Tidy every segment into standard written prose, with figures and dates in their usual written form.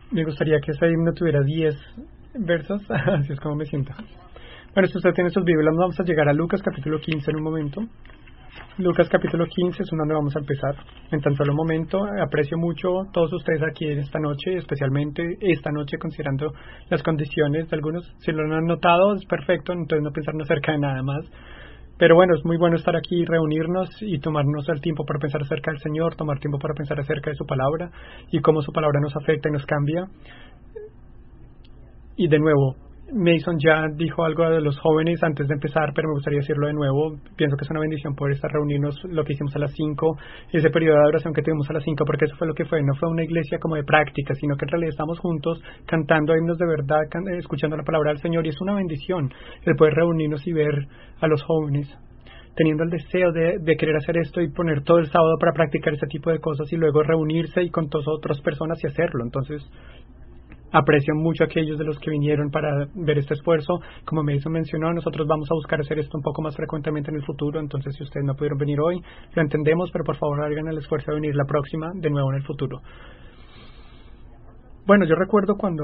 Me gustaría que ese himno tuviera 10 versos, así es como me siento. Bueno, si usted tiene sus Biblias, vamos a llegar a Lucas capítulo 15 en un momento. Lucas capítulo 15 es donde vamos a empezar. En tan solo momento, aprecio mucho todos ustedes aquí en esta noche, especialmente esta noche, considerando las condiciones de algunos. Si lo han notado, es perfecto, entonces no pensar acerca de nada más. Pero bueno, es muy bueno estar aquí, reunirnos y tomarnos el tiempo para pensar acerca del Señor, tomar tiempo para pensar acerca de su palabra y cómo su palabra nos afecta y nos cambia. Y de nuevo, Mason ya dijo algo de los jóvenes antes de empezar, pero me gustaría decirlo de nuevo. Pienso que es una bendición poder estar reunirnos, lo que hicimos a las 5, ese periodo de adoración que tuvimos a las 5, porque eso fue lo que fue. No fue una iglesia como de práctica, sino que en realidad estamos juntos cantando himnos de verdad, escuchando la palabra del Señor, y es una bendición el poder reunirnos y ver a los jóvenes teniendo el deseo de querer hacer esto y poner todo el sábado para practicar ese tipo de cosas y luego reunirse y con todas otras personas y hacerlo. Entonces aprecio mucho a aquellos de los que vinieron para ver este esfuerzo. Como Mason mencionó, nosotros vamos a buscar hacer esto un poco más frecuentemente en el futuro. Entonces, si ustedes no pudieron venir hoy, lo entendemos, pero por favor hagan el esfuerzo de venir la próxima, de nuevo en el futuro. Bueno, yo recuerdo cuando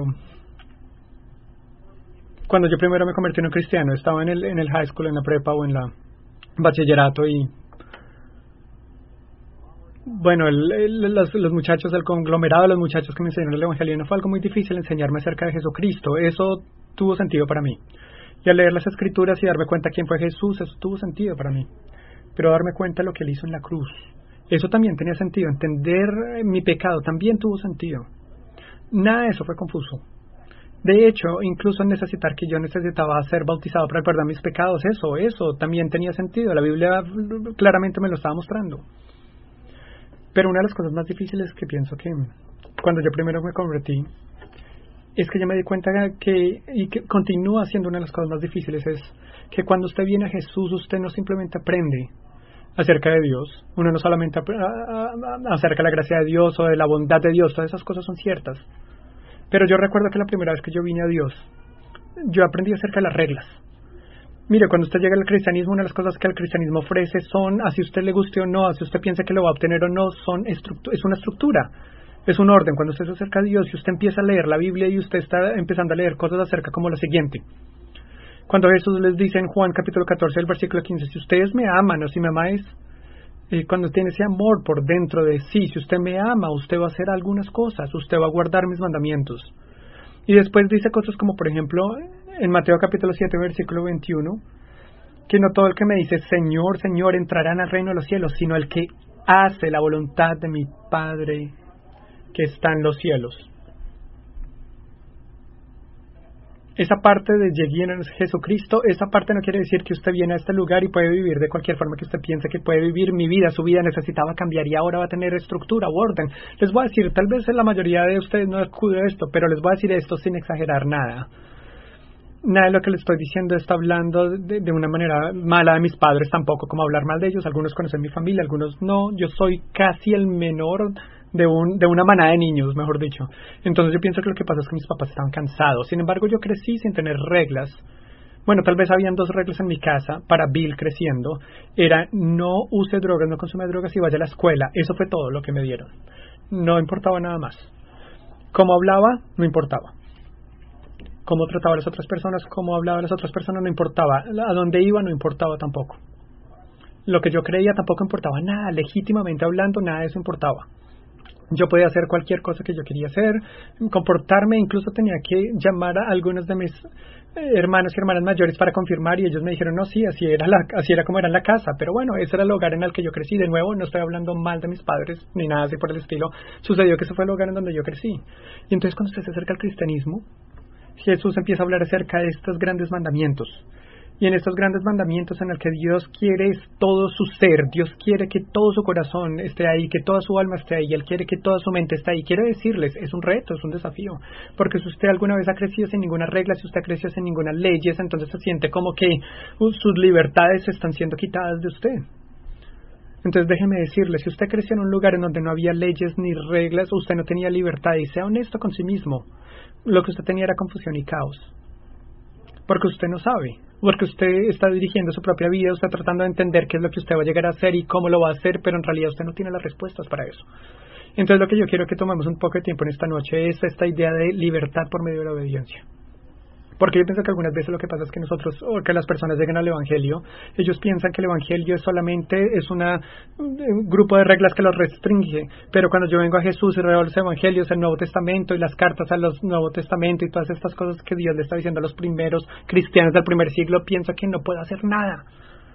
yo primero me convertí en un cristiano. Estaba en el high school, en la prepa o en la bachillerato y bueno, los muchachos del conglomerado, los muchachos que me enseñaron el evangelio, no fue algo muy difícil enseñarme acerca de Jesucristo. Eso tuvo sentido para mí. Y al leer las escrituras y darme cuenta quién fue Jesús, eso tuvo sentido para mí. Pero darme cuenta de lo que él hizo en la cruz, eso también tenía sentido. Entender mi pecado también tuvo sentido. Nada de eso fue confuso. De hecho, incluso necesitar que yo necesitaba ser bautizado para perdonar mis pecados, eso también tenía sentido. La Biblia claramente me lo estaba mostrando. Pero una de las cosas más difíciles que pienso que cuando yo primero me convertí es que yo me di cuenta que continúa siendo una de las cosas más difíciles, es que cuando usted viene a Jesús, usted no simplemente aprende acerca de Dios, uno no solamente acerca de la gracia de Dios o de la bondad de Dios, todas esas cosas son ciertas. Pero yo recuerdo que la primera vez que yo vine a Dios, yo aprendí acerca de las reglas. Mire, cuando usted llega al cristianismo, una de las cosas que el cristianismo ofrece son, así usted le guste o no, así usted piensa que lo va a obtener o no, es una estructura, es un orden. Cuando usted se acerca a Dios y usted empieza a leer la Biblia y usted está empezando a leer cosas acerca como la siguiente. Cuando Jesús les dice en Juan capítulo 14, el versículo 15, si ustedes me aman o si me amáis, cuando tiene ese amor por dentro de sí, si usted me ama, usted va a hacer algunas cosas, usted va a guardar mis mandamientos. Y después dice cosas como, por ejemplo, en Mateo capítulo 7, versículo 21, que no todo el que me dice Señor, Señor entrará en el reino de los cielos, sino el que hace la voluntad de mi Padre que está en los cielos. Esa parte de llegué en Jesucristo, esa parte no quiere decir que usted viene a este lugar y puede vivir de cualquier forma que usted piense que puede vivir. Mi vida, su vida necesitaba cambiar y ahora va a tener estructura, orden. Les voy a decir, tal vez la mayoría de ustedes no acude a esto, pero les voy a decir esto sin exagerar nada. Nada de lo que les estoy diciendo está hablando de una manera mala de mis padres tampoco, como hablar mal de ellos. Algunos conocen mi familia, algunos no. Yo soy casi el menor de una manada de niños, mejor dicho. Entonces yo pienso que lo que pasa es que mis papás estaban cansados. Sin embargo, yo crecí sin tener reglas. Bueno, tal vez habían 2 reglas en mi casa para Bill creciendo. Era no use drogas, no consume drogas y vaya a la escuela. Eso fue todo lo que me dieron. No importaba nada más. Cómo hablaba, no importaba. Cómo trataba a las otras personas, cómo hablaba a las otras personas, no importaba. A dónde iba, no importaba tampoco. Lo que yo creía tampoco importaba nada. Legítimamente hablando, nada de eso importaba. Yo podía hacer cualquier cosa que yo quería hacer, comportarme, incluso tenía que llamar a algunos de mis hermanos y hermanas mayores para confirmar y ellos me dijeron, no, sí, así era como era en la casa, pero bueno, ese era el hogar en el que yo crecí. De nuevo, no estoy hablando mal de mis padres ni nada así por el estilo, sucedió que ese fue el hogar en donde yo crecí. Y entonces cuando usted se acerca al cristianismo, Jesús empieza a hablar acerca de estos grandes mandamientos. Y en estos grandes mandamientos en el que Dios quiere todo su ser, Dios quiere que todo su corazón esté ahí, que toda su alma esté ahí, Él quiere que toda su mente esté ahí. Quiero decirles, es un reto, es un desafío, porque si usted alguna vez ha crecido sin ninguna regla, si usted ha crecido sin ninguna ley, entonces se siente como que sus libertades están siendo quitadas de usted. Entonces déjeme decirle, si usted creció en un lugar en donde no había leyes ni reglas, usted no tenía libertad, y sea honesto con sí mismo, lo que usted tenía era confusión y caos, porque usted no sabe, porque usted está dirigiendo su propia vida, usted está tratando de entender qué es lo que usted va a llegar a hacer y cómo lo va a hacer, pero en realidad usted no tiene las respuestas para eso. Entonces lo que yo quiero que tomemos un poco de tiempo en esta noche es esta idea de libertad por medio de la obediencia. Porque yo pienso que algunas veces lo que pasa es que nosotros, o que las personas llegan al Evangelio, ellos piensan que el Evangelio es un grupo de reglas que los restringe, pero cuando yo vengo a Jesús y leo los Evangelios, el Nuevo Testamento y las cartas al Nuevo Testamento y todas estas cosas que Dios le está diciendo a los primeros cristianos del primer siglo, pienso que no puedo hacer nada.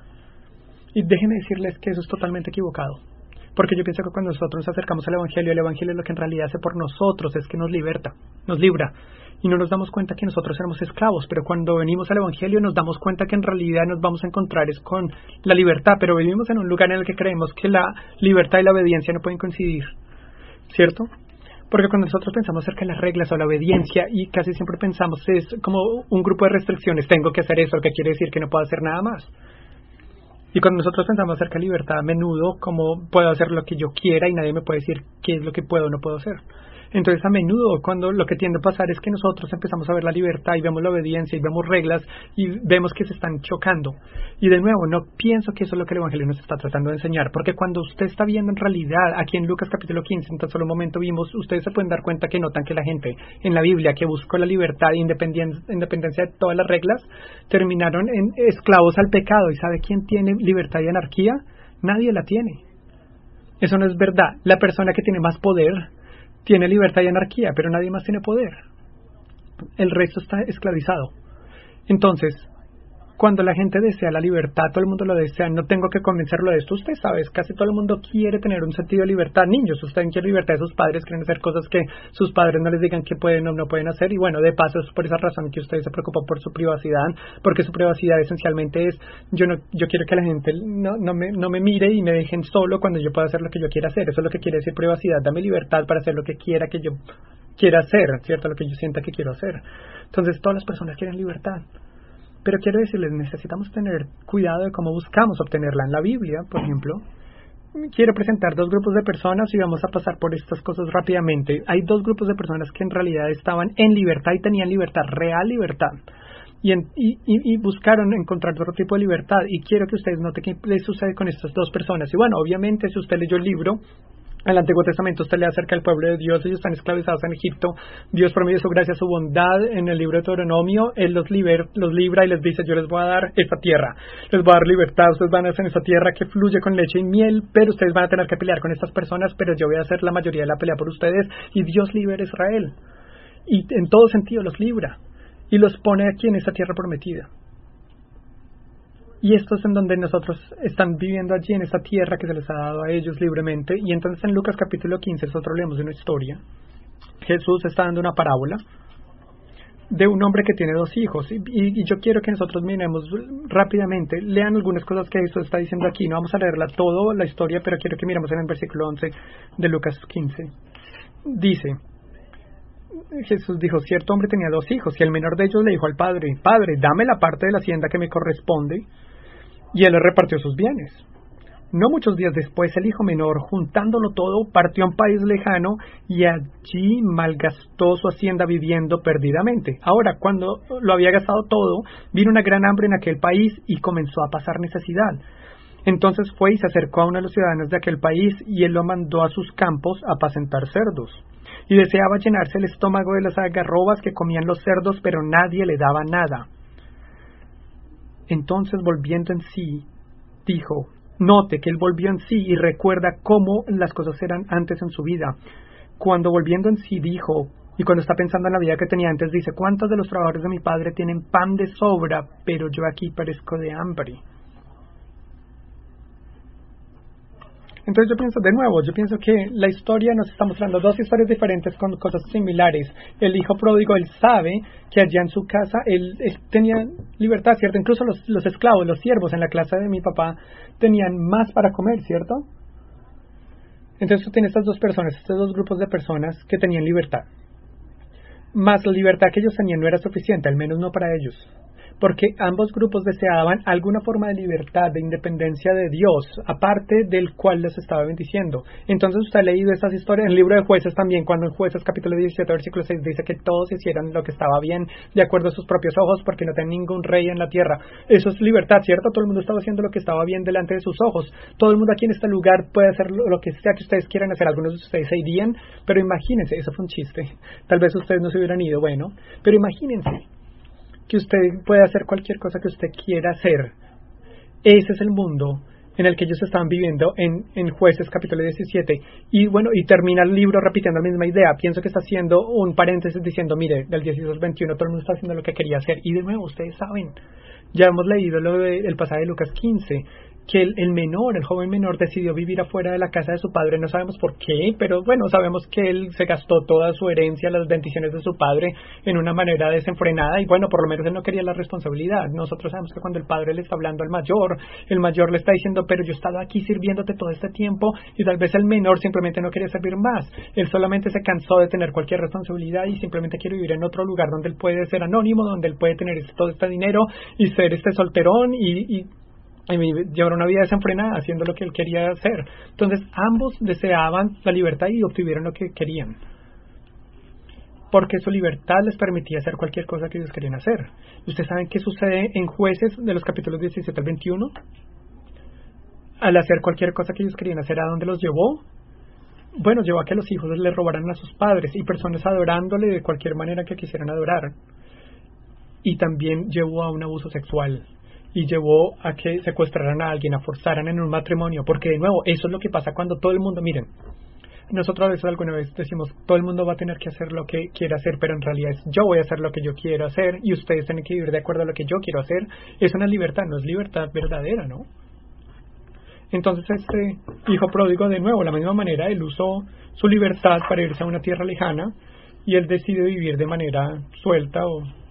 Y déjenme decirles que eso es totalmente equivocado. Porque yo pienso que cuando nosotros nos acercamos al Evangelio, el Evangelio lo que en realidad hace por nosotros es que nos liberta, nos libra. Y no nos damos cuenta que nosotros éramos esclavos, pero cuando venimos al Evangelio nos damos cuenta que en realidad nos vamos a encontrar es con la libertad, pero vivimos en un lugar en el que creemos que la libertad y la obediencia no pueden coincidir, ¿cierto? Porque cuando nosotros pensamos acerca de las reglas o la obediencia, y casi siempre pensamos es como un grupo de restricciones, tengo que hacer eso, lo que quiere decir que no puedo hacer nada más. Y cuando nosotros pensamos acerca de libertad, a menudo, como puedo hacer lo que yo quiera y nadie me puede decir qué es lo que puedo o no puedo hacer. Entonces, a menudo, cuando lo que tiende a pasar es que nosotros empezamos a ver la libertad y vemos la obediencia y vemos reglas y vemos que se están chocando. Y de nuevo, no pienso que eso es lo que el Evangelio nos está tratando de enseñar, porque cuando usted está viendo en realidad, aquí en Lucas capítulo 15, en tan solo un momento vimos, ustedes se pueden dar cuenta que notan que la gente en la Biblia que buscó la libertad e independencia de todas las reglas, terminaron en esclavos al pecado. ¿Y sabe quién tiene libertad y anarquía? Nadie la tiene. Eso no es verdad. La persona que tiene más poder tiene libertad y anarquía, pero nadie más tiene poder. El resto está esclavizado. Entonces, cuando la gente desea la libertad, todo el mundo lo desea, no tengo que convencerlo de esto. Usted sabe, casi todo el mundo quiere tener un sentido de libertad. Niños, ustedes quieren libertad de sus padres, quieren hacer cosas que sus padres no les digan que pueden o no pueden hacer. Y bueno, de paso, es por esa razón que usted se preocupa por su privacidad, porque su privacidad esencialmente es, yo quiero que la gente no me mire y me dejen solo cuando yo pueda hacer lo que yo quiera hacer. Eso es lo que quiere decir privacidad. Dame libertad para hacer lo que quiera que yo quiera hacer, ¿cierto? Lo que yo sienta que quiero hacer. Entonces, todas las personas quieren libertad. Pero quiero decirles, necesitamos tener cuidado de cómo buscamos obtenerla. En la Biblia, por ejemplo, quiero presentar dos grupos de personas y vamos a pasar por estas cosas rápidamente. Hay dos grupos de personas que en realidad estaban en libertad y tenían libertad, real libertad. Y buscaron encontrar otro tipo de libertad. Y quiero que ustedes noten qué les sucede con estas dos personas. Y bueno, obviamente, si usted leyó el libro, en el Antiguo Testamento usted lee acerca del pueblo de Dios, ellos están esclavizados en Egipto, Dios por medio de su gracia, su bondad, en el libro de Deuteronomio, Él los libra y les dice, yo les voy a dar esta tierra, les voy a dar libertad, ustedes van a hacer esta tierra que fluye con leche y miel, pero ustedes van a tener que pelear con estas personas, pero yo voy a hacer la mayoría de la pelea por ustedes, y Dios libera a Israel, y en todo sentido los libra, y los pone aquí en esa tierra prometida. Y esto es en donde nosotros están viviendo allí, en esta tierra que se les ha dado a ellos libremente. Y entonces en Lucas capítulo 15 nosotros leemos una historia. Jesús está dando una parábola de un hombre que tiene dos hijos. Y yo quiero que nosotros miremos rápidamente, lean algunas cosas que Jesús está diciendo aquí. No vamos a leerla toda la historia, pero quiero que miremos en el versículo 11 de Lucas 15. Dice, Jesús dijo, cierto hombre tenía dos hijos, y el menor de ellos le dijo al padre, Padre, dame la parte de la hacienda que me corresponde, y él le repartió sus bienes. No muchos días después, el hijo menor, juntándolo todo, partió a un país lejano, y allí malgastó su hacienda viviendo perdidamente. Ahora, cuando lo había gastado todo, vino una gran hambre en aquel país, y comenzó a pasar necesidad. Entonces fue y se acercó a uno de los ciudadanos de aquel país, y él lo mandó a sus campos a apacentar cerdos. Y deseaba llenarse el estómago de las algarrobas que comían los cerdos, pero nadie le daba nada. Entonces, volviendo en sí, dijo, note que él volvió en sí y recuerda cómo las cosas eran antes en su vida. Cuando volviendo en sí dijo, y cuando está pensando en la vida que tenía antes, dice, ¿cuántos de los trabajadores de mi padre tienen pan de sobra, pero yo aquí perezco de hambre? Entonces yo pienso que la historia nos está mostrando dos historias diferentes con cosas similares. El hijo pródigo, él sabe que allá en su casa él tenía libertad, ¿cierto? Incluso los esclavos, los siervos en la casa de mi papá tenían más para comer, ¿cierto? Entonces tú tienes estas dos personas, estos dos grupos de personas que tenían libertad. Más la libertad que ellos tenían no era suficiente, al menos no para ellos. porque ambos grupos deseaban alguna forma de libertad, de independencia de Dios, aparte del cual les estaba bendiciendo. Entonces usted ha leído estas historias en el libro de Jueces también, cuando en Jueces capítulo 17, versículo 6 dice que todos hicieran lo que estaba bien, de acuerdo a sus propios ojos, porque no tenían ningún rey en la tierra. Eso es libertad, ¿cierto? Todo el mundo estaba haciendo lo que estaba bien delante de sus ojos. Todo el mundo aquí en este lugar puede hacer lo que sea que ustedes quieran hacer. Algunos de ustedes se irían, pero imagínense, eso fue un chiste. Tal vez ustedes no se hubieran ido, bueno, pero imagínense que usted puede hacer cualquier cosa que usted quiera hacer. Ese es el mundo en el que ellos estaban viviendo en Jueces capítulo 17. Y bueno, y termina el libro repitiendo la misma idea. Pienso que está haciendo un paréntesis diciendo, mire, del 16 al 21 todo el mundo está haciendo lo que quería hacer. Y de nuevo, ustedes saben, ya hemos leído lo del pasaje de Lucas 15, que el menor, el joven menor, decidió vivir afuera de la casa de su padre. No sabemos por qué, pero bueno, sabemos que él se gastó toda su herencia, las bendiciones de su padre, en una manera desenfrenada, y bueno, por lo menos él no quería la responsabilidad. Nosotros sabemos que cuando el padre le está hablando al mayor, el mayor le está diciendo, pero yo he estado aquí sirviéndote todo este tiempo, y tal vez el menor simplemente no quería servir más. Él solamente se cansó de tener cualquier responsabilidad y simplemente quiere vivir en otro lugar donde él puede ser anónimo, donde él puede tener todo este dinero y ser solterón y llevar una vida desenfrenada haciendo lo que él quería hacer. Entonces ambos deseaban la libertad y obtuvieron lo que querían, porque su libertad les permitía hacer cualquier cosa que ellos querían hacer. ¿Ustedes saben qué sucede en Jueces de los capítulos 17 al 21? Al hacer cualquier cosa que ellos querían hacer, ¿a dónde los llevó? Bueno, llevó a que los hijos les robaran a sus padres y personas adorándole de cualquier manera que quisieran adorar. Y también llevó a un abuso sexual. Y llevó a que secuestraran a alguien, a forzaran en un matrimonio, porque de nuevo, eso es lo que pasa cuando todo el mundo, miren, nosotros a veces alguna vez decimos, todo el mundo va a tener que hacer lo que quiera hacer, pero en realidad es yo voy a hacer lo que yo quiero hacer y ustedes tienen que vivir de acuerdo a lo que yo quiero hacer. Es una libertad, no es libertad verdadera, ¿no? Entonces este hijo pródigo, de nuevo, de la misma manera, él usó su libertad para irse a una tierra lejana y él decide vivir de manera suelta.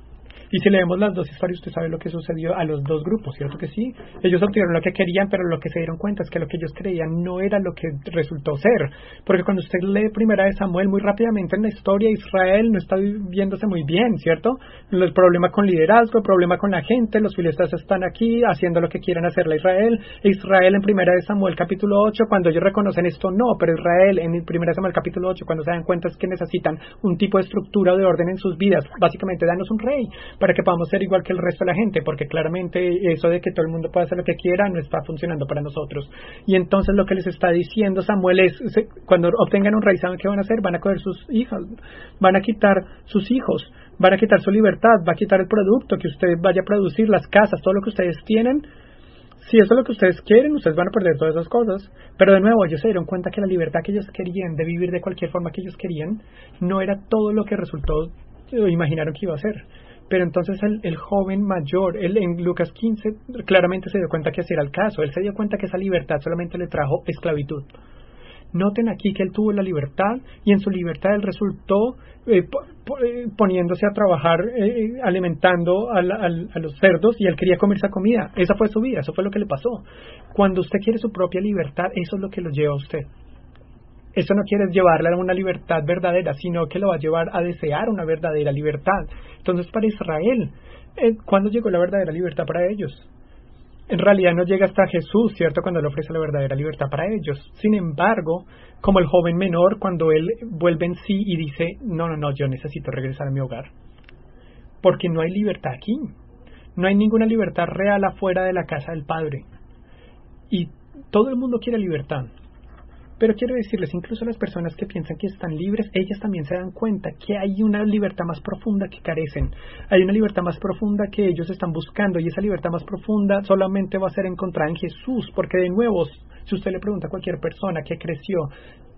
Y si leemos las dos historias, usted sabe lo que sucedió a los dos grupos, ¿cierto que sí? Ellos obtuvieron lo que querían, pero lo que se dieron cuenta es que lo que ellos creían no era lo que resultó ser. Porque cuando usted lee Primera de Samuel, muy rápidamente en la historia, Israel no está viéndose muy bien, ¿cierto? El problema con liderazgo, el problema con la gente, los filisteos están aquí haciendo lo que quieren hacerle a Israel. Israel en Primera de Samuel capítulo 8, cuando ellos reconocen esto, no, pero Israel en Primera de Samuel capítulo 8, cuando se dan cuenta es que necesitan un tipo de estructura o de orden en sus vidas. Básicamente, danos un rey para que podamos ser igual que el resto de la gente, porque claramente eso de que todo el mundo pueda hacer lo que quiera no está funcionando para nosotros. Y entonces lo que les está diciendo Samuel es, cuando obtengan un rey, ¿saben qué van a hacer? Van a coger sus hijas, van a quitar sus hijos, van a quitar su libertad, va a quitar el producto que usted vaya a producir, las casas, todo lo que ustedes tienen. Si eso es lo que ustedes quieren, ustedes van a perder todas esas cosas. Pero de nuevo, ellos se dieron cuenta que la libertad que ellos querían de vivir de cualquier forma que ellos querían no era todo lo que resultó o imaginaron que iba a ser. Pero entonces el joven mayor, él en Lucas 15 claramente se dio cuenta que así era el caso. Él se dio cuenta que esa libertad solamente le trajo esclavitud. Noten aquí que él tuvo la libertad y en su libertad él resultó poniéndose a trabajar, alimentando a los cerdos, y él quería comer esa comida. Esa fue su vida, eso fue lo que le pasó. Cuando usted quiere su propia libertad, eso es lo que lo lleva a usted. Eso no quiere llevarle a una libertad verdadera, sino que lo va a llevar a desear una verdadera libertad. Entonces, para Israel, ¿cuándo llegó la verdadera libertad para ellos? En realidad no llega hasta Jesús, ¿cierto?, cuando le ofrece la verdadera libertad para ellos. Sin embargo, como el joven menor, cuando él vuelve en sí y dice, no, yo necesito regresar a mi hogar. Porque no hay libertad aquí. No hay ninguna libertad real afuera de la casa del Padre. Y todo el mundo quiere libertad. Pero quiero decirles, incluso las personas que piensan que están libres, ellas también se dan cuenta que hay una libertad más profunda que carecen. Hay una libertad más profunda que ellos están buscando, y esa libertad más profunda solamente va a ser encontrada en Jesús, porque de nuevo, si usted le pregunta a cualquier persona que creció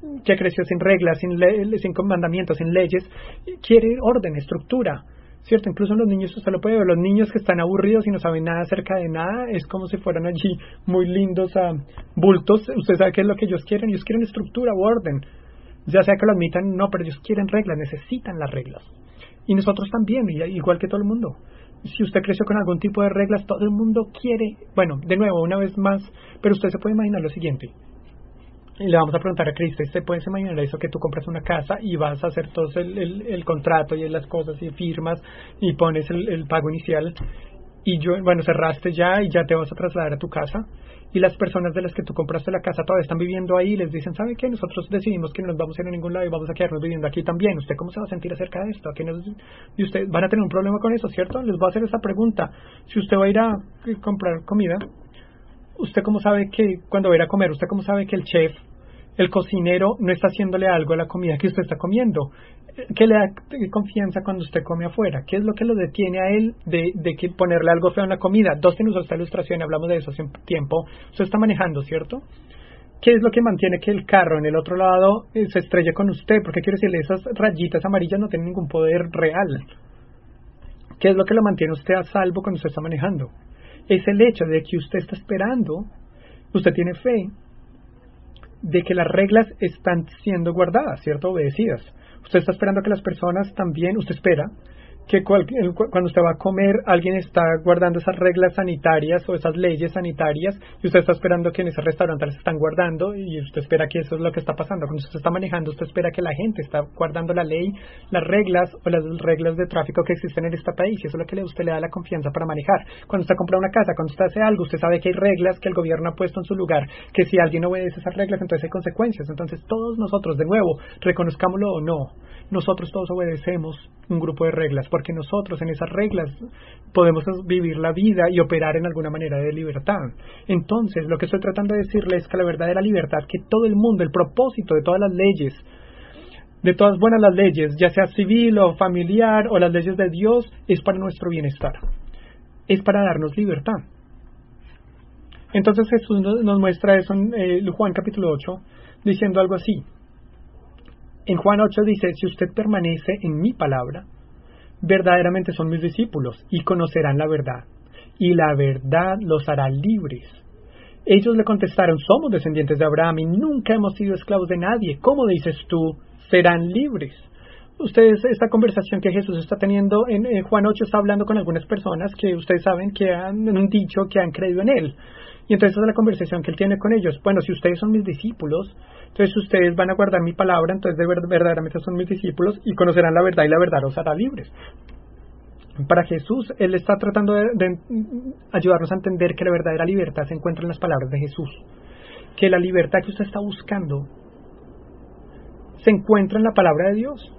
sin reglas, sin mandamientos, sin leyes, quiere orden, estructura. ¿Cierto? Incluso los niños, usted lo puede ver, los niños que están aburridos y no saben nada acerca de nada, es como si fueran allí muy lindos bultos. Usted sabe qué es lo que ellos quieren estructura o orden, ya sea que lo admitan no, pero ellos quieren reglas, necesitan las reglas. Y nosotros también, igual que todo el mundo. Si usted creció con algún tipo de reglas, todo el mundo quiere, bueno, de nuevo, una vez más, pero usted se puede imaginar lo siguiente. Y le vamos a preguntar a Cristo, ¿usted puede imaginar eso, que tú compras una casa y vas a hacer todo el contrato y las cosas y firmas y pones el pago inicial, y cerraste ya y ya te vas a trasladar a tu casa, y las personas de las que tú compraste la casa todavía están viviendo ahí y les dicen, ¿sabe qué? Nosotros decidimos que no nos vamos a ir a ningún lado y vamos a quedarnos viviendo aquí también. ¿Usted cómo se va a sentir acerca de esto? Y usted van a tener un problema con eso, ¿cierto? Les voy a hacer esa pregunta. Si usted va a ir a comprar comida, ¿usted cómo sabe que cuando va a ir a comer, usted cómo sabe que el chef, el cocinero, no está haciéndole algo a la comida que usted está comiendo? ¿Qué le da confianza cuando usted come afuera? ¿Qué es lo que lo detiene a él de que ponerle algo feo en la comida? Tiene usó esta ilustración, hablamos de eso hace un tiempo. Usted está manejando, ¿cierto? ¿Qué es lo que mantiene que el carro en el otro lado se estrelle con usted? Porque quiero decirle, esas rayitas amarillas no tienen ningún poder real. ¿Qué es lo que lo mantiene usted a salvo cuando usted está manejando? Es el hecho de que usted está esperando, usted tiene fe de que las reglas están siendo guardadas, ¿cierto? Obedecidas. Usted está esperando que las personas también, usted espera que cuando usted va a comer, alguien está guardando esas reglas sanitarias o esas leyes sanitarias, y usted está esperando que en ese restaurante las están guardando, y usted espera que eso es lo que está pasando. Cuando usted está manejando, usted espera que la gente está guardando la ley, las reglas o las reglas de tráfico que existen en este país, y eso es lo que usted le da la confianza para manejar. Cuando usted compra una casa, cuando usted hace algo, usted sabe que hay reglas que el gobierno ha puesto en su lugar, que si alguien obedece esas reglas, entonces hay consecuencias. Entonces todos nosotros, de nuevo, reconozcámoslo o no, nosotros todos obedecemos un grupo de reglas, porque nosotros en esas reglas podemos vivir la vida y operar en alguna manera de libertad. Entonces, lo que estoy tratando de decirles es que la verdadera libertad, que todo el mundo, el propósito de todas las leyes, de todas buenas las leyes, ya sea civil o familiar o las leyes de Dios, es para nuestro bienestar, es para darnos libertad. Entonces Jesús nos muestra eso en Juan capítulo 8, diciendo algo así. En Juan 8 dice, si usted permanece en mi palabra, verdaderamente son mis discípulos y conocerán la verdad, y la verdad los hará libres. Ellos le contestaron, somos descendientes de Abraham y nunca hemos sido esclavos de nadie. ¿Cómo dices tú, serán libres? Ustedes, esta conversación que Jesús está teniendo en Juan 8 está hablando con algunas personas que ustedes saben que han dicho que han creído en Él. Y entonces esa es la conversación que Él tiene con ellos. Bueno, si ustedes son mis discípulos, entonces ustedes van a guardar mi palabra, entonces verdaderamente son mis discípulos y conocerán la verdad y la verdad los hará libres. Para Jesús, Él está tratando de ayudarnos a entender que la verdadera libertad se encuentra en las palabras de Jesús. Que la libertad que usted está buscando se encuentra en la palabra de Dios.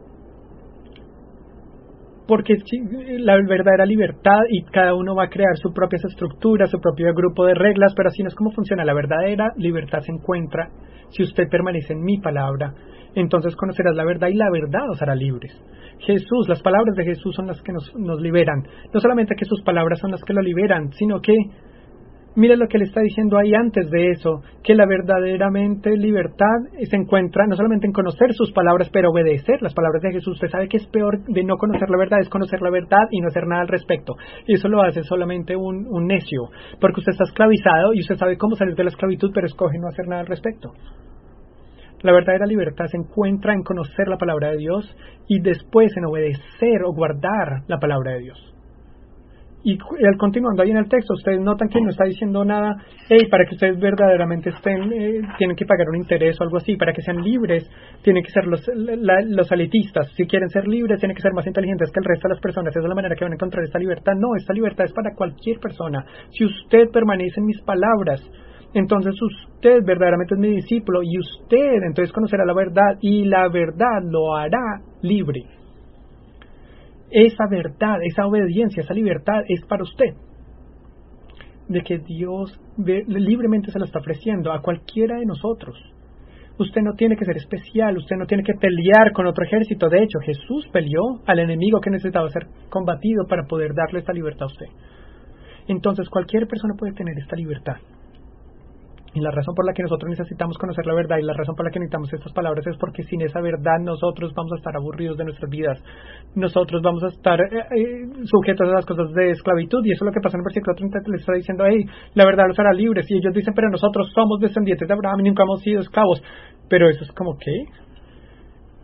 Porque la verdadera libertad, y cada uno va a crear sus propias estructuras, su propio grupo de reglas, pero así no es como funciona. La verdadera libertad se encuentra si usted permanece en mi palabra. Entonces conocerás la verdad y la verdad os hará libres. Jesús, las palabras de Jesús son las que nos liberan. No solamente que sus palabras son las que lo liberan, sino que mira lo que le está diciendo ahí antes de eso, que la verdaderamente libertad se encuentra no solamente en conocer sus palabras, pero obedecer las palabras de Jesús. Usted sabe que es peor de no conocer la verdad, es conocer la verdad y no hacer nada al respecto. Y eso lo hace solamente un necio, porque usted está esclavizado y usted sabe cómo salir de la esclavitud, pero escoge no hacer nada al respecto. La verdadera libertad se encuentra en conocer la palabra de Dios y después en obedecer o guardar la palabra de Dios. Y continuando ahí en el texto, ustedes notan que no está diciendo nada, para que ustedes verdaderamente tienen que pagar un interés o algo así, para que sean libres, tienen que ser los elitistas. Si quieren ser libres, tienen que ser más inteligentes que el resto de las personas. Esa es la manera que van a encontrar esta libertad. No, esta libertad es para cualquier persona. Si usted permanece en mis palabras, entonces usted verdaderamente es mi discípulo, y usted entonces conocerá la verdad, y la verdad lo hará libre. Esa verdad, esa obediencia, esa libertad es para usted, de que Dios libremente se la está ofreciendo a cualquiera de nosotros. Usted no tiene que ser especial, usted no tiene que pelear con otro ejército. De hecho, Jesús peleó al enemigo que necesitaba ser combatido para poder darle esta libertad a usted. Entonces cualquier persona puede tener esta libertad. Y la razón por la que nosotros necesitamos conocer la verdad y la razón por la que necesitamos estas palabras es porque sin esa verdad nosotros vamos a estar aburridos de nuestras vidas. Nosotros vamos a estar sujetos a las cosas de esclavitud, y eso es lo que pasa en el versículo 30. Les está diciendo, la verdad los hará libres, y ellos dicen, pero nosotros somos descendientes de Abraham y nunca hemos sido esclavos. Pero eso es como, ¿qué?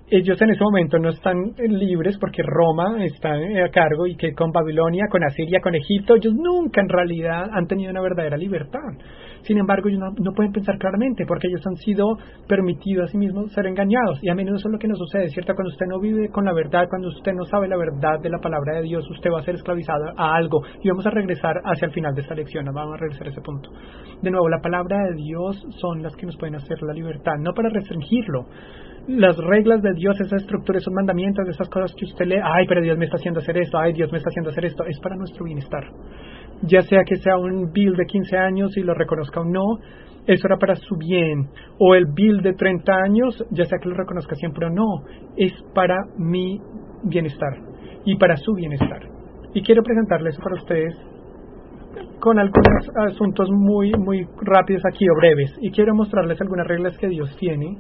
ellos en ese momento no están libres porque Roma está a cargo y que con Babilonia, con Asiria, con Egipto, ellos nunca en realidad han tenido una verdadera libertad. Sin embargo, ellos no pueden pensar claramente porque ellos han sido permitidos a sí mismos ser engañados. Y a menudo eso es lo que nos sucede, ¿cierto? Cuando usted no vive con la verdad, cuando usted no sabe la verdad de la palabra de Dios, usted va a ser esclavizado a algo. Y vamos a regresar hacia el final de esta lección, vamos a regresar a ese punto. De nuevo, la palabra de Dios son las que nos pueden hacer la libertad, no para restringirlo. Las reglas de Dios, esa estructura, esos mandamientos, esas cosas que usted lee, ay, pero Dios me está haciendo hacer esto, ay, Dios me está haciendo hacer esto, es para nuestro bienestar. Ya sea que sea un Bill de 15 años y lo reconozca o no, eso era para su bien. O el Bill de 30 años, ya sea que lo reconozca siempre o no, es para mi bienestar y para su bienestar. Y quiero presentarles para ustedes con algunos asuntos muy rápidos aquí o breves. Y quiero mostrarles algunas reglas que Dios tiene.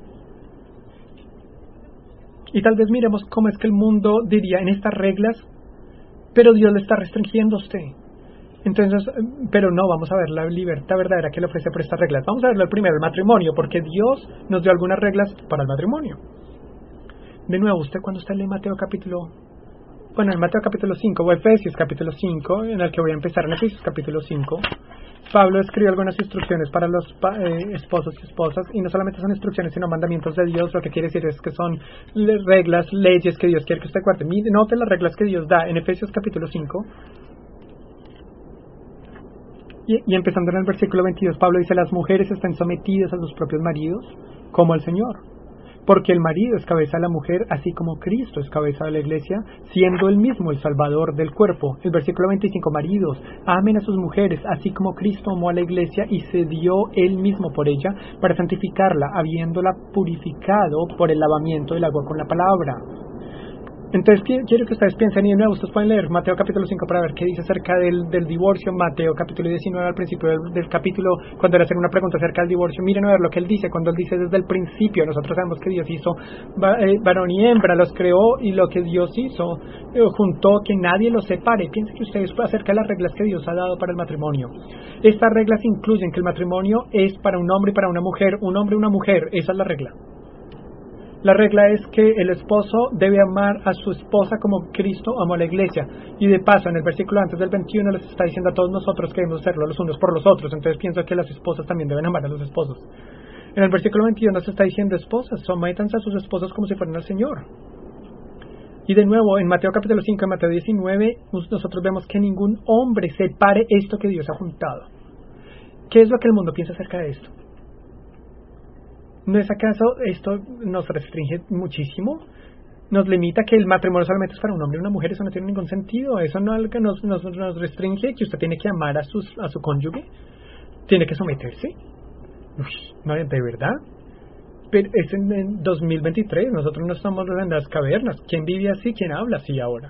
Y tal vez miremos cómo es que el mundo diría en estas reglas, pero Dios le está restringiendo a usted. Entonces, pero no, vamos a ver la libertad verdadera que le ofrece por estas reglas. Vamos a ver primero, el matrimonio, porque Dios nos dio algunas reglas para el matrimonio. De nuevo, usted cuando usted lee Mateo capítulo 5 o Efesios capítulo 5, en el que voy a empezar en Efesios capítulo 5, Pablo escribe algunas instrucciones para los esposos y esposas, y no solamente son instrucciones, sino mandamientos de Dios. Lo que quiere decir es que son reglas, leyes que Dios quiere que usted guarde. Note las reglas que Dios da en Efesios capítulo 5. Y empezando en el versículo 22, Pablo dice: las mujeres están sometidas a sus propios maridos, como al Señor. Porque el marido es cabeza de la mujer, así como Cristo es cabeza de la iglesia, siendo él mismo el salvador del cuerpo. El versículo 25, maridos, amen a sus mujeres, así como Cristo amó a la iglesia y se dio él mismo por ella, para santificarla, habiéndola purificado por el lavamiento del agua con la palabra. Entonces quiero que ustedes piensen, y de nuevo ustedes pueden leer Mateo capítulo 5 para ver qué dice acerca del divorcio. Mateo capítulo 19, al principio del capítulo, cuando le hacen una pregunta acerca del divorcio, miren a ver lo que él dice, cuando él dice desde el principio. Nosotros sabemos que Dios hizo varón y hembra, los creó, y lo que Dios hizo juntó, que nadie los separe. Piensen que ustedes acerca de las reglas que Dios ha dado para el matrimonio. Estas reglas incluyen que el matrimonio es para un hombre y para una mujer, un hombre y una mujer, esa es la regla. La regla es que el esposo debe amar a su esposa como Cristo amó a la iglesia. Y de paso, en el versículo antes del 21 les está diciendo a todos nosotros que debemos hacerlo los unos por los otros. Entonces pienso que las esposas también deben amar a los esposos. En el versículo 21 nos está diciendo: esposas, sométanse a sus esposos como si fueran al Señor. Y de nuevo, en Mateo capítulo 5, en Mateo 19, nosotros vemos que ningún hombre separe esto que Dios ha juntado. ¿Qué es lo que el mundo piensa acerca de esto? ¿No es acaso esto nos restringe muchísimo? Nos limita que el matrimonio solamente es para un hombre y una mujer. Eso no tiene ningún sentido. Eso no nos restringe que usted tiene que amar a su cónyuge, tiene que someterse. No, de verdad. Pero es en 2023, nosotros no estamos en las cavernas. ¿Quién vive así? ¿Quién habla así ahora?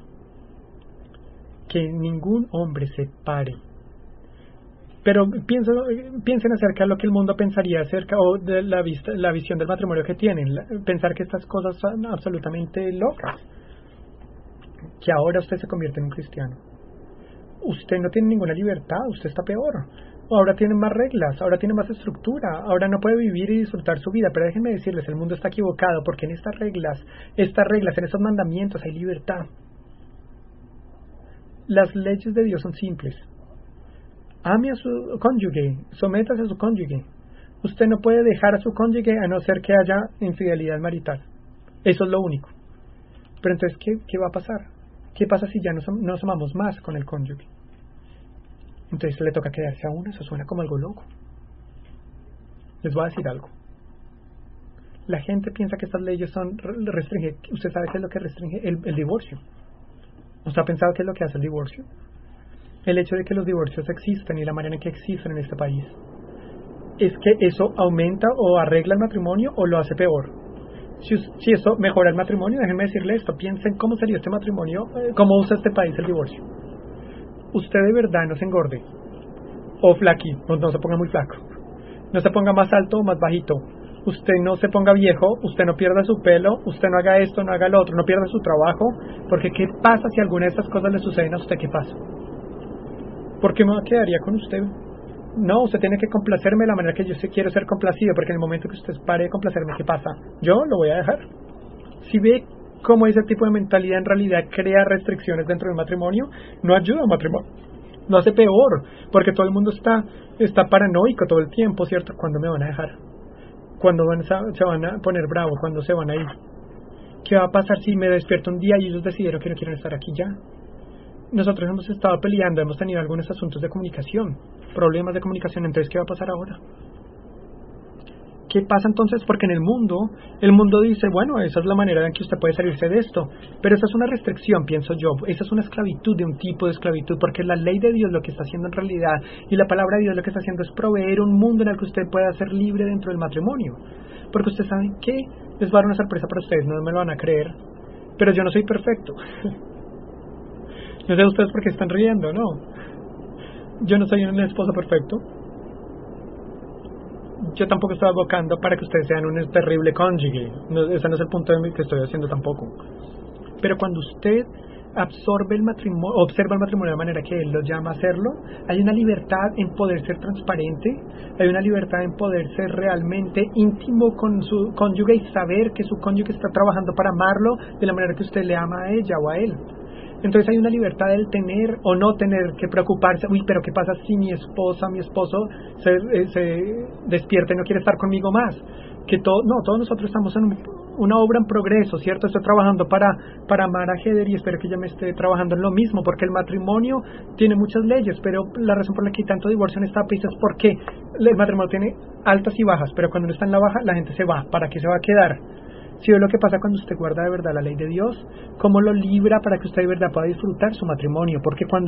Que ningún hombre se pare. Pero piensen acerca de lo que el mundo pensaría acerca o de la visión del matrimonio que tienen. Pensar que estas cosas son absolutamente locas. Que ahora usted se convierte en un cristiano. Usted no tiene ninguna libertad, usted está peor. Ahora tiene más reglas, ahora tiene más estructura, ahora no puede vivir y disfrutar su vida. Pero déjenme decirles, el mundo está equivocado, porque en estas reglas, en estos mandamientos hay libertad. Las leyes de Dios son simples. Ame a su cónyuge, sométase a su cónyuge. Usted no puede dejar a su cónyuge a no ser que haya infidelidad marital. Eso es lo único. Pero entonces, ¿qué va a pasar? ¿Qué pasa si ya nos amamos más con el cónyuge? Entonces le toca quedarse a uno. Eso suena como algo loco. Les voy a decir algo. La gente piensa que estas leyes restringen. ¿Usted sabe qué es lo que restringe? El divorcio. ¿Usted ha pensado qué es lo que hace el divorcio? El hecho de que los divorcios existen y la manera en que existen en este país, ¿es que eso aumenta o arregla el matrimonio o lo hace peor? Si eso mejora el matrimonio, déjenme decirle esto: piensen cómo sería este matrimonio, cómo usa este país el divorcio. Usted de verdad no se engorde o flaquí, no se ponga muy flaco, no se ponga más alto o más bajito, usted no se ponga viejo, usted no pierda su pelo, usted no haga esto, no haga lo otro, no pierda su trabajo, porque ¿qué pasa si alguna de estas cosas le suceden a usted? ¿Qué pasa? ¿Por qué me quedaría con usted? No, usted tiene que complacerme de la manera que yo quiero ser complacido, porque en el momento que usted pare de complacerme, ¿qué pasa? Yo lo voy a dejar. Si ve cómo ese tipo de mentalidad en realidad crea restricciones dentro del matrimonio, no ayuda al matrimonio, lo hace peor, porque todo el mundo está paranoico todo el tiempo, ¿cierto? ¿Cuándo me van a dejar? ¿Cuándo se van a poner bravos? ¿Cuándo se van a ir? ¿Qué va a pasar si me despierto un día y ellos decidieron que no quieren estar aquí ya? Nosotros hemos estado peleando, hemos tenido algunos asuntos de comunicación, problemas de comunicación, entonces ¿qué va a pasar ahora? ¿Qué pasa entonces? Porque en el mundo dice, bueno, esa es la manera en que usted puede salirse de esto, pero esa es una restricción, pienso yo, esa es una esclavitud de un tipo de esclavitud, porque la ley de Dios lo que está haciendo en realidad, y la palabra de Dios lo que está haciendo es proveer un mundo en el que usted pueda ser libre dentro del matrimonio, porque usted sabe que les va a dar una sorpresa para ustedes, no me lo van a creer, pero yo no soy perfecto. No sé ustedes por qué están riendo, ¿no? Yo no soy un esposo perfecto. Yo tampoco estoy abocando para que ustedes sean un terrible cónyuge. No, ese no es el punto que estoy haciendo tampoco. Pero cuando usted observa el matrimonio de manera que él lo llama a hacerlo, hay una libertad en poder ser transparente, hay una libertad en poder ser realmente íntimo con su cónyuge y saber que su cónyuge está trabajando para amarlo de la manera que usted le ama a ella o a él. Entonces hay una libertad del tener o no tener que preocuparse. Uy, pero ¿qué pasa si mi esposo se despierta y no quiere estar conmigo más? Todos nosotros estamos en una obra en progreso, ¿cierto? Estoy trabajando para amar a Heather y espero que ella me esté trabajando en lo mismo, porque el matrimonio tiene muchas leyes, pero la razón por la que hay tanto divorcio en esta pista es porque el matrimonio tiene altas y bajas, pero cuando uno está en la baja, la gente se va. ¿Para qué se va a quedar? Si ve lo que pasa cuando usted guarda de verdad la ley de Dios, cómo lo libra para que usted de verdad pueda disfrutar su matrimonio, porque cuando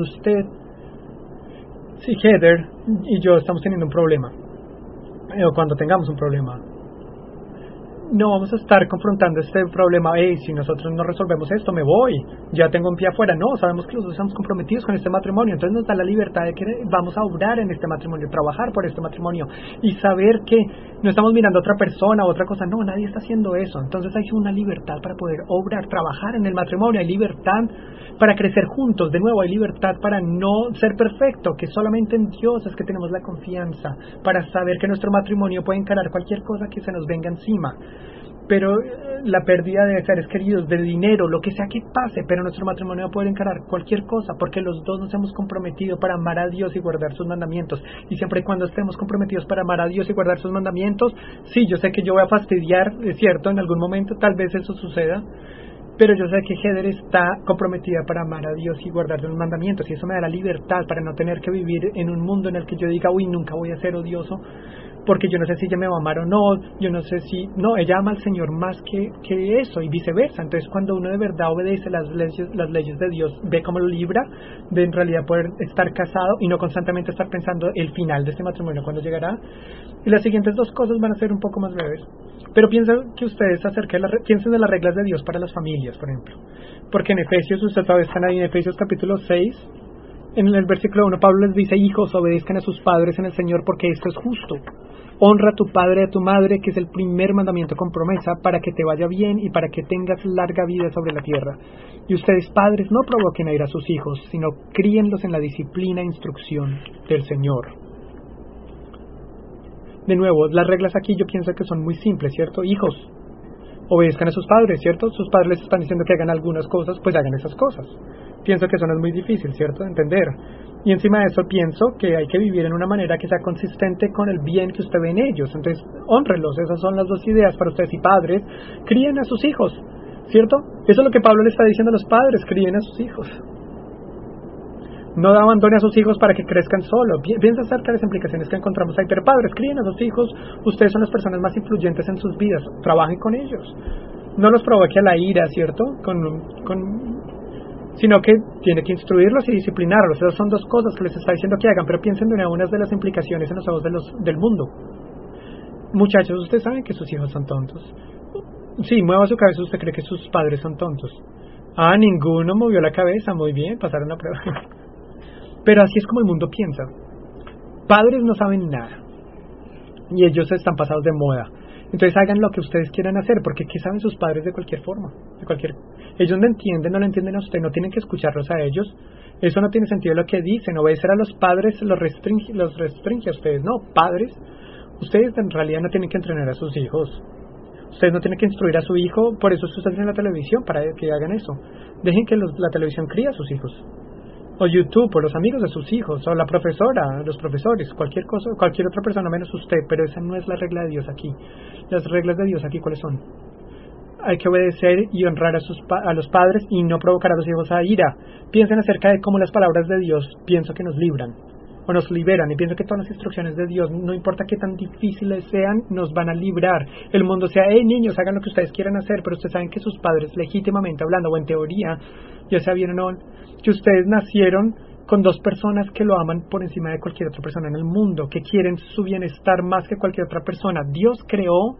si Heather y yo estamos teniendo un problema, o cuando tengamos un problema, no vamos a estar confrontando este problema. Si nosotros no resolvemos esto, me voy, ya tengo un pie afuera. No, sabemos que los dos estamos comprometidos con este matrimonio, entonces nos da la libertad de que vamos a obrar en este matrimonio, trabajar por este matrimonio y saber que no estamos mirando a otra persona o otra cosa. No, nadie está haciendo eso. Entonces hay una libertad para poder obrar, trabajar en el matrimonio, hay libertad para crecer juntos. De nuevo, hay libertad para no ser perfecto, que solamente en Dios es que tenemos la confianza para saber que nuestro matrimonio puede encarar cualquier cosa que se nos venga encima. Pero la pérdida de seres queridos, de dinero, lo que sea que pase, pero nuestro matrimonio va a poder encarar cualquier cosa, porque los dos nos hemos comprometido para amar a Dios y guardar sus mandamientos. Y siempre y cuando estemos comprometidos para amar a Dios y guardar sus mandamientos, sí, yo sé que yo voy a fastidiar, es cierto, en algún momento tal vez eso suceda, pero yo sé que Heather está comprometida para amar a Dios y guardar sus mandamientos, y eso me da la libertad para no tener que vivir en un mundo en el que yo diga, uy, nunca voy a ser odioso, porque yo no sé si ella me va a amar o no, yo no sé si... No, ella ama al Señor más que eso, y viceversa. Entonces, cuando uno de verdad obedece las leyes de Dios, ve cómo lo libra de en realidad poder estar casado y no constantemente estar pensando el final de este matrimonio, cuando llegará. Y las siguientes dos cosas van a ser un poco más breves. Pero piensen que ustedes piensen de las reglas de Dios para las familias, por ejemplo. Porque en Efesios, ustedes todavía están ahí en Efesios capítulo 6, en el versículo 1, Pablo les dice, hijos, obedezcan a sus padres en el Señor porque esto es justo. Honra a tu padre y a tu madre, que es el primer mandamiento con promesa, para que te vaya bien y para que tengas larga vida sobre la tierra. Y ustedes, padres, no provoquen a ir a sus hijos, sino críenlos en la disciplina e instrucción del Señor. De nuevo, las reglas aquí yo pienso que son muy simples, ¿cierto? Hijos, obedezcan a sus padres, ¿cierto? Sus padres les están diciendo que hagan algunas cosas, pues hagan esas cosas. Pienso que eso no es muy difícil, ¿cierto?, de entender. Y encima de eso pienso que hay que vivir en una manera que sea consistente con el bien que usted ve en ellos. Entonces, hónrenlos. Esas son las dos ideas para ustedes. Y padres, críen a sus hijos, ¿cierto? Eso es lo que Pablo le está diciendo a los padres, críen a sus hijos. No abandone a sus hijos para que crezcan solo. Piensa acerca de las implicaciones que encontramos ahí. Pero padres, críen a sus hijos. Ustedes son las personas más influyentes en sus vidas. Trabajen con ellos. No los provoque a la ira, ¿cierto? Sino que tiene que instruirlos y disciplinarlos. Esas son dos cosas que les está diciendo que hagan, pero piensen en algunas de las implicaciones en los ojos del mundo. Muchachos, ustedes saben que sus hijos son tontos. Sí, mueva su cabeza, usted cree que sus padres son tontos. Ninguno movió la cabeza, muy bien, pasaron la prueba. Pero así es como el mundo piensa. Padres no saben nada, y ellos están pasados de moda. Entonces hagan lo que ustedes quieran hacer, porque ¿qué saben sus padres de cualquier forma? Ellos no entienden, no lo entienden a usted, no tienen que escucharlos a ellos. Eso no tiene sentido lo que dicen. Obedecer a los padres los restringe a ustedes. No, padres, ustedes en realidad no tienen que entrenar a sus hijos. Ustedes no tienen que instruir a su hijo, por eso ustedes tienen la televisión, para que hagan eso. Dejen que la televisión críe a sus hijos. O YouTube, o los amigos de sus hijos, o la profesora, los profesores, cualquier cosa, cualquier otra persona menos usted, pero esa no es la regla de Dios aquí. Las reglas de Dios aquí, ¿cuáles son? Hay que obedecer y honrar a los padres y no provocar a los hijos a ira. Piensen acerca de cómo las palabras de Dios pienso que nos libran o nos liberan, y pienso que todas las instrucciones de Dios, no importa qué tan difíciles sean, nos van a librar. El mundo sea, niños, hagan lo que ustedes quieran hacer, pero ustedes saben que sus padres, legítimamente hablando, o en teoría, ya sea bien o no, que ustedes nacieron con dos personas que lo aman por encima de cualquier otra persona en el mundo, que quieren su bienestar más que cualquier otra persona. Dios creó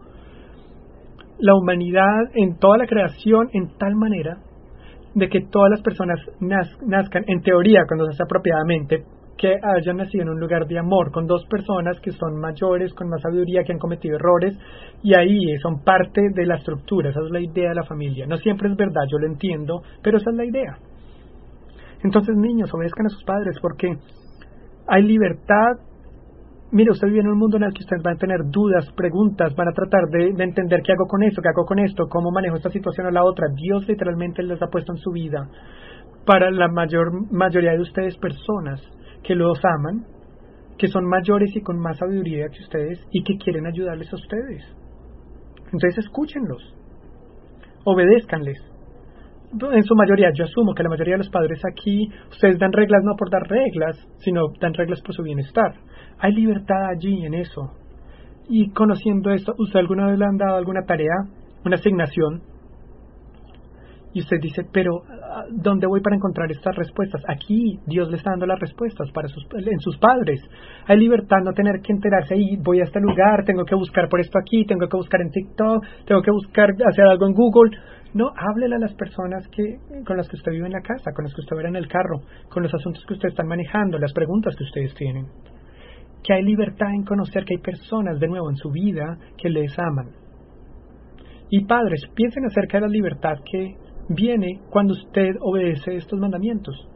la humanidad en toda la creación en tal manera de que todas las personas nazcan, en teoría, cuando se hace apropiadamente, que hayan nacido en un lugar de amor, con dos personas que son mayores, con más sabiduría, que han cometido errores, y ahí son parte de la estructura. Esa es la idea de la familia. No siempre es verdad, yo lo entiendo, pero esa es la idea. Entonces, niños, obedezcan a sus padres, porque hay libertad. Mire, usted vive en un mundo en el que ustedes van a tener dudas, preguntas, van a tratar de entender qué hago con eso, qué hago con esto, cómo manejo esta situación o la otra. Dios literalmente les ha puesto en su vida para la mayoría de ustedes personas que los aman, que son mayores y con más sabiduría que ustedes y que quieren ayudarles a ustedes. Entonces escúchenlos, obedézcanles. En su mayoría, yo asumo que la mayoría de los padres aquí, ustedes dan reglas no por dar reglas, sino dan reglas por su bienestar. Hay libertad allí en eso. Y conociendo esto, ¿usted alguna vez le han dado alguna tarea, una asignación? Y usted dice, pero ¿dónde voy para encontrar estas respuestas? Aquí Dios le está dando las respuestas en sus padres. Hay libertad, no tener que enterarse y voy a este lugar, tengo que buscar por esto aquí, tengo que buscar en TikTok, tengo que buscar hacer algo en Google. No, háblele a las personas con las que usted vive en la casa, con las que usted ve en el carro, con los asuntos que ustedes están manejando, las preguntas que ustedes tienen. Que hay libertad en conocer que hay personas de nuevo en su vida que les aman. Y padres, piensen acerca de la libertad que viene cuando usted obedece estos mandamientos.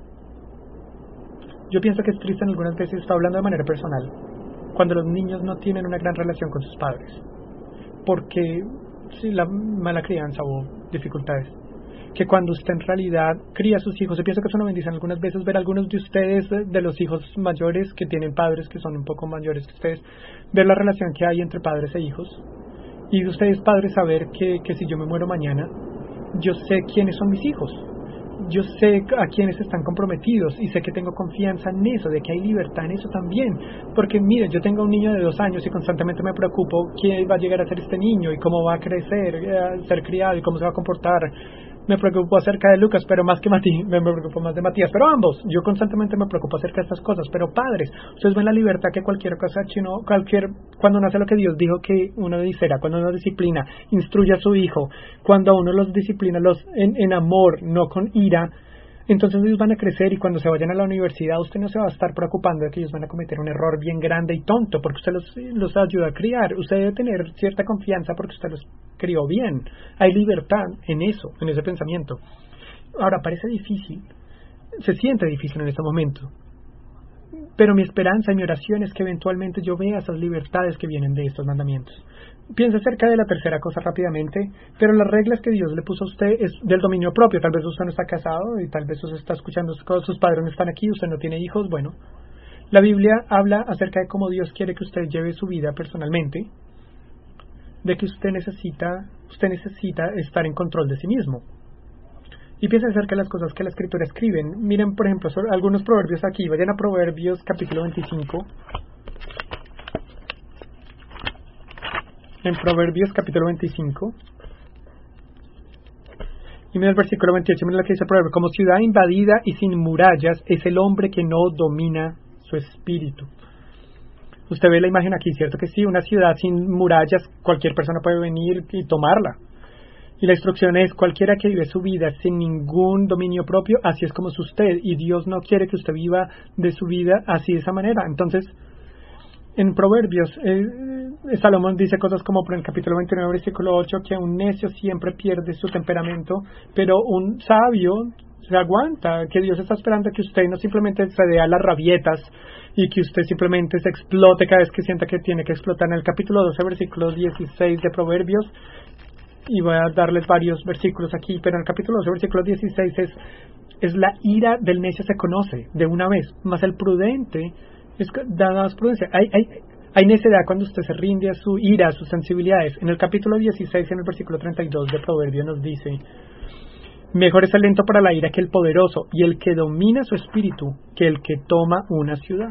Yo pienso que es triste en algunas veces, estoy hablando de manera personal, cuando los niños no tienen una gran relación con sus padres, porque sí, la mala crianza o dificultades, que cuando usted en realidad cría a sus hijos, yo pienso que es una bendición algunas veces ver a algunos de ustedes, de los hijos mayores que tienen padres que son un poco mayores que ustedes, ver la relación que hay entre padres e hijos, y de ustedes padres saber que si yo me muero mañana, yo sé quiénes son mis hijos, yo sé a quiénes están comprometidos y sé que tengo confianza en eso, de que hay libertad en eso también, porque mire, yo tengo un niño de 2 años y constantemente me preocupo quién va a llegar a ser este niño y cómo va a crecer, ser criado y cómo se va a comportar. Me preocupo acerca de Lucas, pero más que me preocupo más de Matías, pero ambos, yo constantemente me preocupo acerca de estas cosas. Pero padres, ustedes ven la libertad que cualquier cosa, cuando uno hace lo que Dios dijo que uno hiciera, cuando uno disciplina, instruye a su hijo, cuando uno los disciplina en amor, no con ira, entonces ellos van a crecer, y cuando se vayan a la universidad usted no se va a estar preocupando de que ellos van a cometer un error bien grande y tonto, porque usted los ayuda a criar. Usted debe tener cierta confianza porque usted los crió bien. Hay libertad en eso, en ese pensamiento. Ahora, parece difícil, se siente difícil en este momento, pero mi esperanza y mi oración es que eventualmente yo vea esas libertades que vienen de estos mandamientos. Piensa acerca de la tercera cosa rápidamente, pero las reglas que Dios le puso a usted es del dominio propio. Tal vez usted no está casado y tal vez usted está escuchando sus padres no están aquí, usted no tiene hijos. Bueno, la Biblia habla acerca de cómo Dios quiere que usted lleve su vida personalmente, de que usted necesita estar en control de sí mismo. Y piensa acerca de las cosas que la Escritura escriben. Miren, por ejemplo, algunos proverbios aquí. Vayan a Proverbios capítulo 25. En Proverbios capítulo 25. Y mira el versículo 28, mira lo que dice el proverbio. Como ciudad invadida y sin murallas es el hombre que no domina su espíritu. Usted ve la imagen aquí, ¿cierto que sí? Una ciudad sin murallas, cualquier persona puede venir y tomarla. Y la instrucción es, cualquiera que vive su vida sin ningún dominio propio, así es como es usted. Y Dios no quiere que usted viva de su vida así, de esa manera. Entonces, en Proverbios, Salomón dice cosas como por el capítulo 29, versículo 8, que un necio siempre pierde su temperamento, pero un sabio se aguanta, que Dios está esperando que usted no simplemente se dé a las rabietas y que usted simplemente se explote cada vez que sienta que tiene que explotar. En el capítulo 12, versículo 16 de Proverbios, y voy a darles varios versículos aquí, pero en el capítulo 12, versículo 16 es la ira del necio se conoce de una vez, mas el prudente da más prudencia. Hay necedad cuando usted se rinde a su ira, a sus sensibilidades. En el capítulo 16, en el versículo 32 de Proverbios nos dice: mejor es el lento para la ira que el poderoso, y el que domina su espíritu que el que toma una ciudad.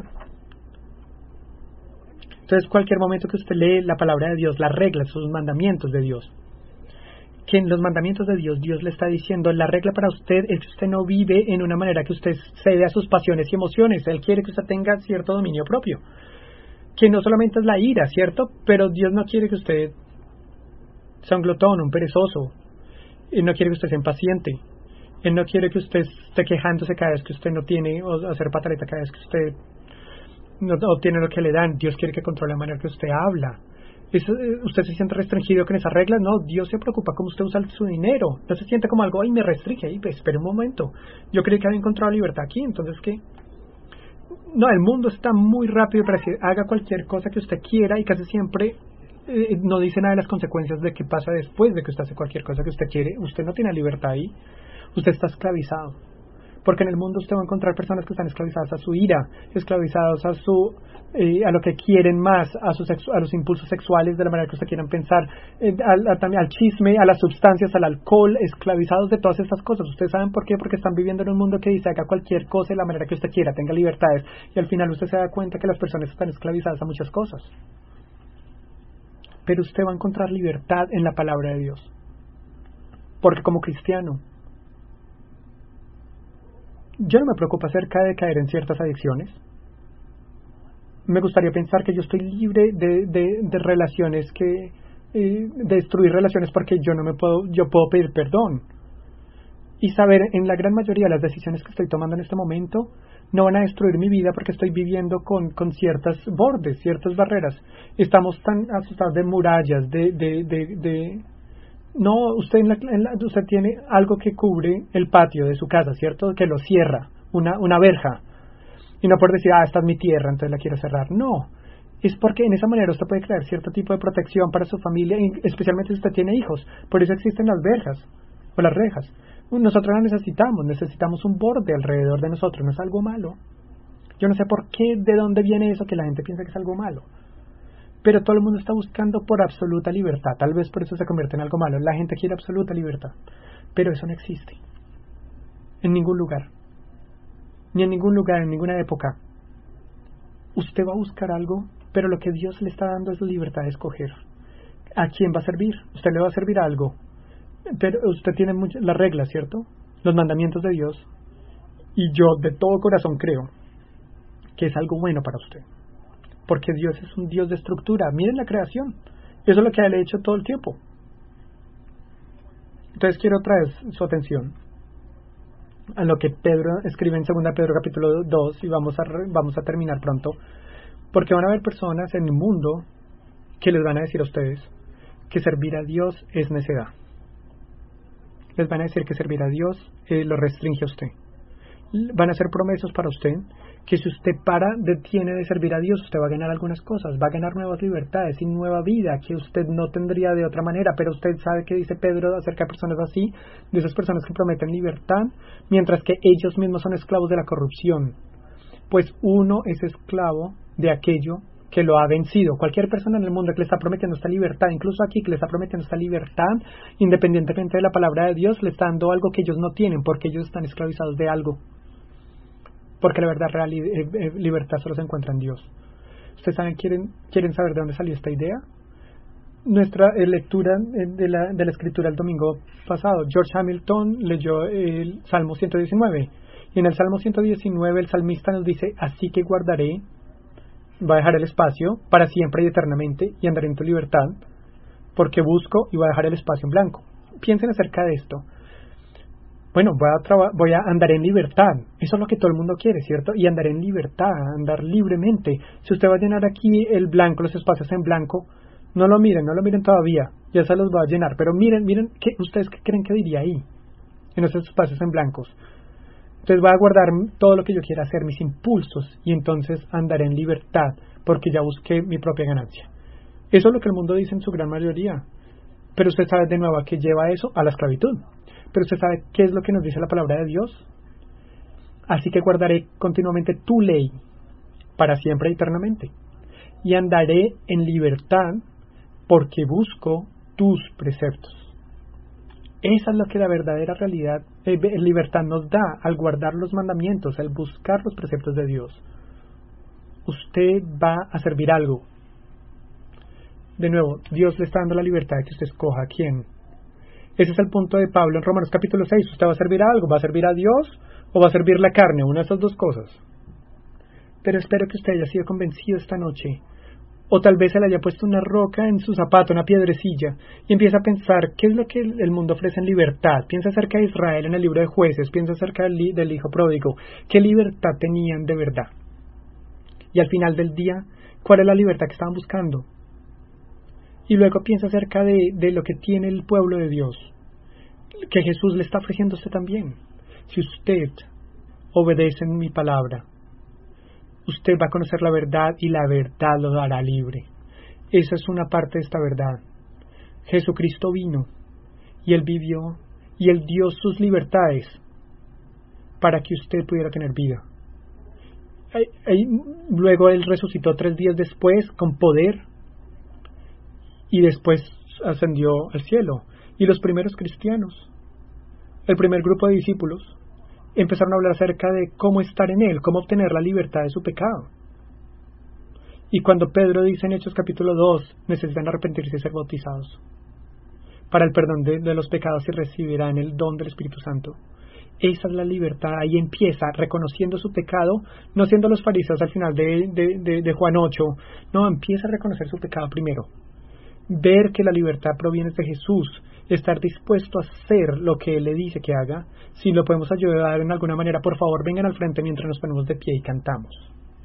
Entonces, cualquier momento que usted lee la palabra de Dios, las reglas, sus mandamientos de Dios, que en los mandamientos de Dios, Dios le está diciendo, la regla para usted es que usted no vive en una manera que usted cede a sus pasiones y emociones. Él quiere que usted tenga cierto dominio propio, que no solamente es la ira, ¿cierto? Pero Dios no quiere que usted sea un glotón, un perezoso. Él no quiere que usted sea impaciente. Él no quiere que usted esté quejándose cada vez que usted no tiene, o hacer pataleta cada vez que usted no obtiene lo que le dan. Dios quiere que controle la manera que usted habla. ¿Usted se siente restringido con esas reglas? No, Dios se preocupa cómo usted usa su dinero. No se siente como algo, ay, me restringe. Ay, pues, espere un momento. Yo creí que había encontrado libertad aquí, entonces, ¿qué? No, el mundo está muy rápido para que haga cualquier cosa que usted quiera y casi siempre no dice nada de las consecuencias de qué pasa después de que usted hace cualquier cosa que usted quiere. Usted no tiene libertad ahí. Usted está esclavizado. Porque en el mundo usted va a encontrar personas que están esclavizadas a su ira, esclavizados a lo que quieren más, a los impulsos sexuales de la manera que usted quieran pensar, también al chisme, a las sustancias, al alcohol, esclavizados de todas estas cosas. ¿Ustedes saben por qué? Porque están viviendo en un mundo que dice haga cualquier cosa de la manera que usted quiera, tenga libertades, y al final usted se da cuenta que las personas están esclavizadas a muchas cosas. Pero usted va a encontrar libertad en la palabra de Dios. Porque como cristiano, yo no me preocupo acerca de caer en ciertas adicciones. Me gustaría pensar que yo estoy libre de relaciones de destruir relaciones, porque yo puedo pedir perdón. Y saber, en la gran mayoría de las decisiones que estoy tomando en este momento, no van a destruir mi vida porque estoy viviendo con ciertos bordes, ciertas barreras. Estamos tan asustados de murallas, No, usted usted tiene algo que cubre el patio de su casa, ¿cierto? Que lo cierra, una verja. Y no por decir, esta es mi tierra, entonces la quiero cerrar. No, es porque en esa manera usted puede crear cierto tipo de protección para su familia, especialmente si usted tiene hijos. Por eso existen las verjas o las rejas. Nosotros las necesitamos un borde alrededor de nosotros, no es algo malo. Yo no sé por qué, de dónde viene eso que la gente piensa que es algo malo. Pero todo el mundo está buscando por absoluta libertad. Tal vez por eso se convierte en algo malo. La gente quiere absoluta libertad. Pero eso no existe. En ningún lugar. Ni en ningún lugar, en ninguna época. Usted va a buscar algo, pero lo que Dios le está dando es la libertad de escoger. ¿A quién va a servir? Usted le va a servir a algo. Pero usted tiene las reglas, ¿cierto? Los mandamientos de Dios. Y yo de todo corazón creo que es algo bueno para usted. Porque Dios es un Dios de estructura. Miren la creación. Eso es lo que Él ha hecho todo el tiempo. Entonces quiero traer su atención a lo que Pedro escribe en 2 Pedro capítulo 2, y vamos a terminar pronto. Porque van a haber personas en el mundo que les van a decir a ustedes que servir a Dios es necedad. Les van a decir que servir a Dios lo restringe a usted. Van a hacer promesas para usted que si usted detiene de servir a Dios, usted va a ganar algunas cosas, va a ganar nuevas libertades y nueva vida que usted no tendría de otra manera. Pero usted sabe que dice Pedro acerca de personas así, de esas personas que prometen libertad, mientras que ellos mismos son esclavos de la corrupción. Pues uno es esclavo de aquello que lo ha vencido. Cualquier persona en el mundo que le está prometiendo esta libertad, incluso aquí que le está prometiendo esta libertad, independientemente de la palabra de Dios, le está dando algo que ellos no tienen, porque ellos están esclavizados de algo. Porque la verdad real libertad solo se encuentra en Dios. ¿Ustedes saben, quieren saber de dónde salió esta idea? Nuestra lectura de la escritura el domingo pasado, George Hamilton leyó el Salmo 119. Y en el Salmo 119 el salmista nos dice: así que guardaré, va a dejar el espacio para siempre y eternamente, y andaré en tu libertad, porque busco, y va a dejar el espacio en blanco. Piensen acerca de esto. Bueno, voy a andar en libertad. Eso es lo que todo el mundo quiere, ¿cierto? Y andar en libertad, andar libremente. Si usted va a llenar aquí el blanco, los espacios en blanco, no lo miren todavía. Ya se los va a llenar. Pero miren, ¿ustedes qué creen que diría ahí? En esos espacios en blancos. Usted va a guardar todo lo que yo quiera hacer, mis impulsos, y entonces andaré en libertad, porque ya busqué mi propia ganancia. Eso es lo que el mundo dice en su gran mayoría. Pero usted sabe de nuevo a qué lleva eso, a la esclavitud. Pero usted sabe qué es lo que nos dice la palabra de Dios. Así que guardaré continuamente tu ley para siempre y eternamente. Y andaré en libertad porque busco tus preceptos. Esa es lo que la verdadera realidad, libertad nos da al guardar los mandamientos, al buscar los preceptos de Dios. Usted va a servir algo. De nuevo, Dios le está dando la libertad de que usted escoja a quién. Ese es el punto de Pablo en Romanos capítulo 6. ¿Usted va a servir a algo? ¿Va a servir a Dios o va a servir la carne? Una de esas dos cosas. Pero espero que usted haya sido convencido esta noche. O tal vez se le haya puesto una roca en su zapato, una piedrecilla, y empieza a pensar qué es lo que el mundo ofrece en libertad. Piensa acerca de Israel en el libro de Jueces, piensa acerca del hijo pródigo. ¿Qué libertad tenían de verdad? Y al final del día, ¿cuál es la libertad que estaban buscando? Y luego piensa acerca de lo que tiene el pueblo de Dios, que Jesús le está ofreciendo a usted también. Si usted obedece en mi palabra, usted va a conocer la verdad y la verdad lo hará libre. Esa es una parte de esta verdad. Jesucristo vino y Él vivió y Él dio sus libertades para que usted pudiera tener vida. Luego Él resucitó 3 días después con poder y después ascendió al cielo. Y los primeros cristianos, el primer grupo de discípulos, empezaron a hablar acerca de cómo estar en Él, cómo obtener la libertad de su pecado. Y cuando Pedro dice en Hechos capítulo 2, necesitan arrepentirse y ser bautizados para el perdón de los pecados y recibirán el don del Espíritu Santo. Esa es la libertad. Ahí empieza, reconociendo su pecado, no siendo los fariseos al final de Juan 8. No, empieza a reconocer su pecado primero. Ver que la libertad proviene de Jesús, estar dispuesto a hacer lo que Él le dice que haga. Si lo podemos ayudar en alguna manera, por favor vengan al frente mientras nos ponemos de pie y cantamos.